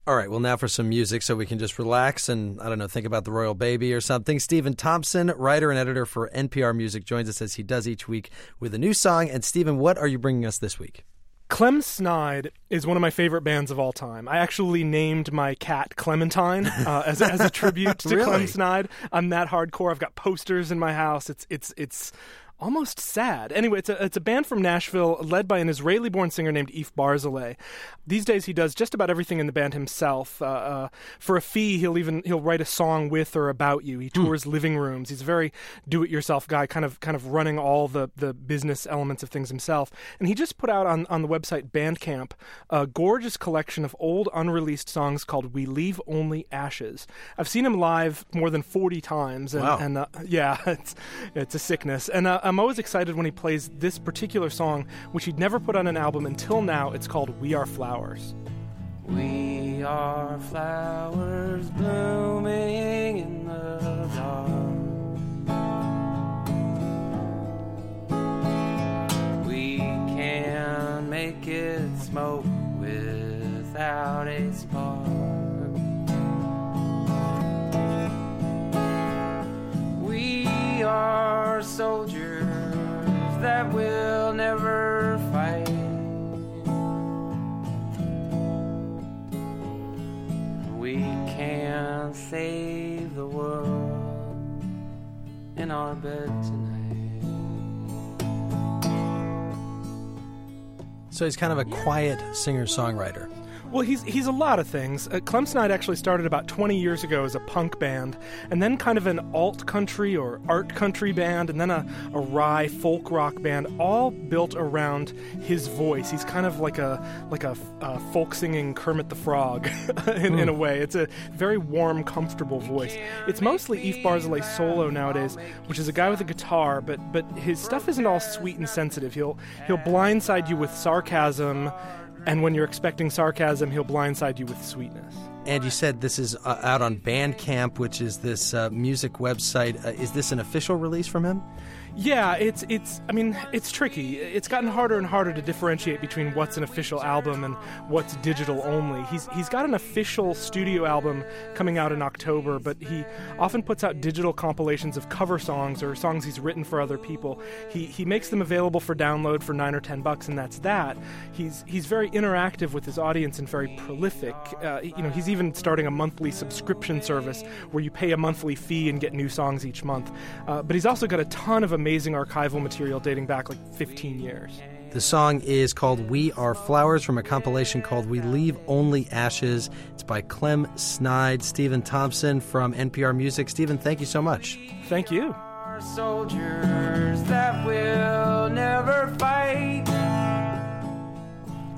All right, well, now for some music so we can just relax and, I don't know, think about the royal baby or something. Stephen Thompson, writer and editor for NPR Music, joins us as he does each week with a new song. And, Stephen, what are you bringing us this week? Clem Snide is one of my favorite bands of all time. I actually named my cat Clementine as a tribute to Really? Clem Snide. I'm that hardcore. I've got posters in my house. It's almost sad. Anyway, it's a band from Nashville led by an Israeli-born singer named Yves Barzilay. These days he does just about everything in the band himself. For a fee, he'll write a song with or about you. He tours living rooms. He's a very do-it-yourself guy, kind of running all the business elements of things himself. And he just put out on the website Bandcamp a gorgeous collection of old unreleased songs called We Leave Only Ashes. I've seen him live more than 40 times. And, wow. And yeah, it's a sickness. And I'm always excited when he plays this particular song, which he'd never put on an album until now. It's called We Are Flowers. We are flowers blooming in the dark. We can make it smoke without a spark. We are soldiers that will never fight. We can save the world in our bed tonight. So he's kind of a quiet singer-songwriter. Well, he's a lot of things. Clem Snide actually started about 20 years ago as a punk band, and then kind of an alt country or art country band, and then a wry folk rock band, all built around his voice. He's kind of like a folk singing Kermit the Frog in a way. It's a very warm, comfortable voice. It's mostly Yves Barzilay solo nowadays, which is a guy with a guitar, but his stuff isn't all sweet and sensitive. He'll blindside you with sarcasm. And when you're expecting sarcasm, he'll blindside you with sweetness. And you said this is out on Bandcamp, which is this music website. Is this an official release from him? Yeah, it's tricky. It's gotten harder and harder to differentiate between what's an official album and what's digital only. He's got an official studio album coming out in October, but he often puts out digital compilations of cover songs or songs he's written for other people. He makes them available for download for $9 or $10, and that's that. He's very interactive with his audience and very prolific. He's even starting a monthly subscription service where you pay a monthly fee and get new songs each month. But he's also got a ton of amazing archival material dating back like 15 years. The song is called We Are Flowers from a compilation called We Leave Only Ashes. It's by Clem Snide. Stephen Thompson from NPR Music. Stephen, thank you so much. Thank you. Soldiers that will